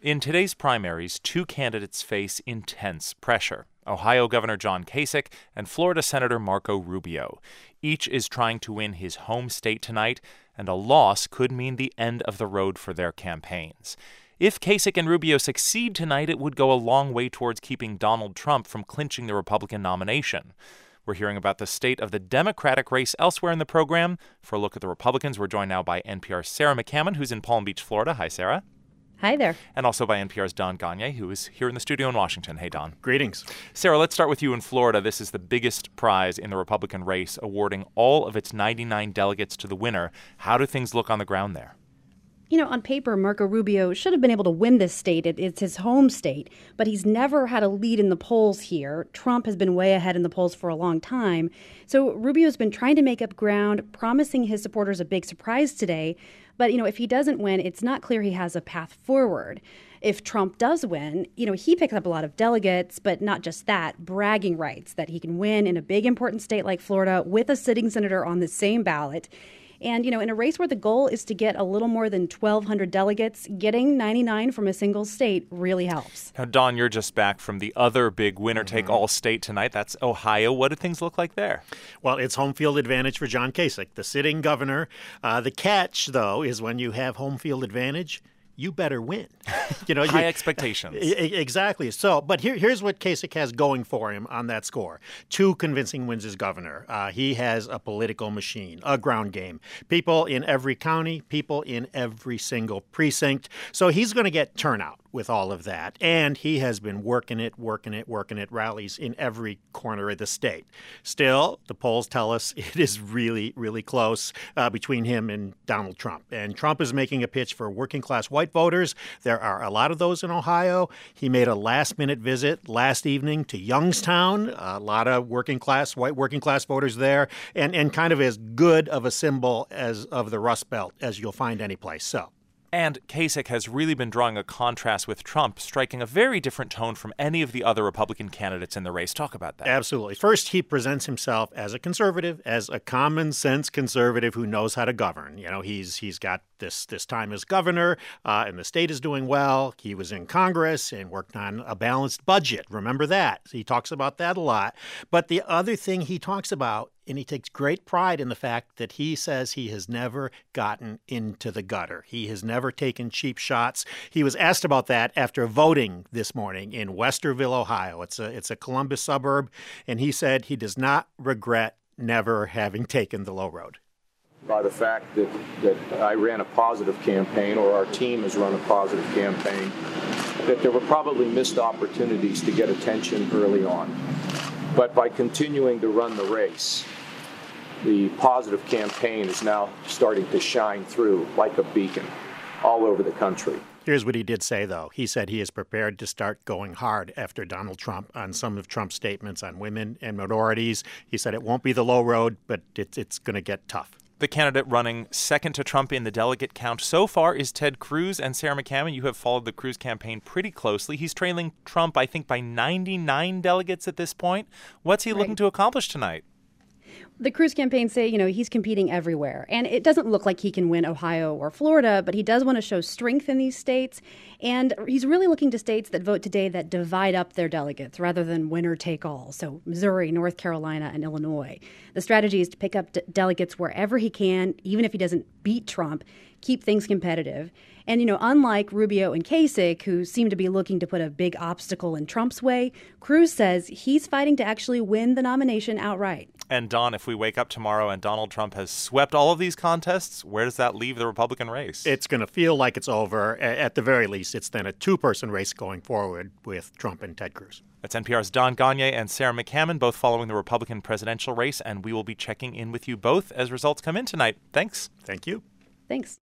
In today's primaries, two candidates face intense pressure: Ohio Governor John Kasich and Florida Senator Marco Rubio. Each is trying to win his home state tonight, and a loss could mean the end of the road for their campaigns. If Kasich and Rubio succeed tonight, it would go a long way towards keeping Donald Trump from clinching the Republican nomination. We're hearing about the state of the Democratic race elsewhere in the program. For a look at the Republicans, we're joined now by NPR's Sarah McCammon, who's in Palm Beach, Florida. Hi, Sarah. Hi there. And also by NPR's Don Gonyea, who is here in the studio in Washington. Hey, Don. Greetings. Sarah, let's start with you in Florida. This is the biggest prize in the Republican race, awarding all of its 99 delegates to the winner. How do things look on the ground there? You know, on paper, Marco Rubio should have been able to win this state. It's his home state, but he's never had a lead in the polls here. Trump has been way ahead in the polls for a long time. So Rubio's been trying to make up ground, promising his supporters a big surprise today. But, if he doesn't win, it's not clear he has a path forward. If Trump does win, he picks up a lot of delegates, but not just that, bragging rights that he can win in a big, important state like Florida with a sitting senator on the same ballot. And, in a race where the goal is to get a little more than 1,200 delegates, getting 99 from a single state really helps. Now, Don, you're just back from the other big winner-take-all state tonight. That's Ohio. What do things look like there? Well, it's home field advantage for John Kasich, the sitting governor. The catch, though, is when you have home field advantage, you better win. High expectations. Exactly. So, but here's what Kasich has going for him on that score. 2 convincing wins as governor. He has a political machine, a ground game. People in every county, people in every single precinct. So he's going to get turnout with all of that. And he has been working it, rallies in every corner of the state. Still, the polls tell us it is really, really close between him and Donald Trump. And Trump is making a pitch for working-class white voters. There are a lot of those in Ohio. He made a last-minute visit last evening to Youngstown. A lot of white working-class voters there. And kind of as good of a symbol as of the Rust Belt as you'll find anyplace. So. And Kasich has really been drawing a contrast with Trump, striking a very different tone from any of the other Republican candidates in the race. Talk about that. Absolutely. First, he presents himself as a conservative, as a common-sense conservative who knows how to govern. He's got this time as governor, and the state is doing well. He was in Congress and worked on a balanced budget. Remember that. He talks about that a lot. But the other thing he talks about, and he takes great pride in the fact that he says he has never gotten into the gutter. He has never taken cheap shots. He was asked about that after voting this morning in Westerville, Ohio. It's a Columbus suburb, and he said he does not regret never having taken the low road. By the fact that I ran a positive campaign, or our team has run a positive campaign, that there were probably missed opportunities to get attention early on. But by continuing to run the race, the positive campaign is now starting to shine through like a beacon all over the country. Here's what he did say, though. He said he is prepared to start going hard after Donald Trump on some of Trump's statements on women and minorities. He said it won't be the low road, but it's going to get tough. The candidate running second to Trump in the delegate count so far is Ted Cruz. And Sarah McCammon, you have followed the Cruz campaign pretty closely. He's trailing Trump, I think, by 99 delegates at this point. What's he looking to accomplish tonight? The Cruz campaign say, he's competing everywhere. And it doesn't look like he can win Ohio or Florida, but he does want to show strength in these states. And he's really looking to states that vote today that divide up their delegates rather than winner take all. So Missouri, North Carolina, and Illinois. The strategy is to pick up delegates wherever he can, even if he doesn't beat Trump, keep things competitive. And, unlike Rubio and Kasich, who seem to be looking to put a big obstacle in Trump's way, Cruz says he's fighting to actually win the nomination outright. And, Don, if we wake up tomorrow and Donald Trump has swept all of these contests, where does that leave the Republican race? It's going to feel like it's over. At the very least, it's then a 2-person race going forward with Trump and Ted Cruz. That's NPR's Don Gonyea and Sarah McCammon, both following the Republican presidential race, and we will be checking in with you both as results come in tonight. Thanks. Thank you. Thanks.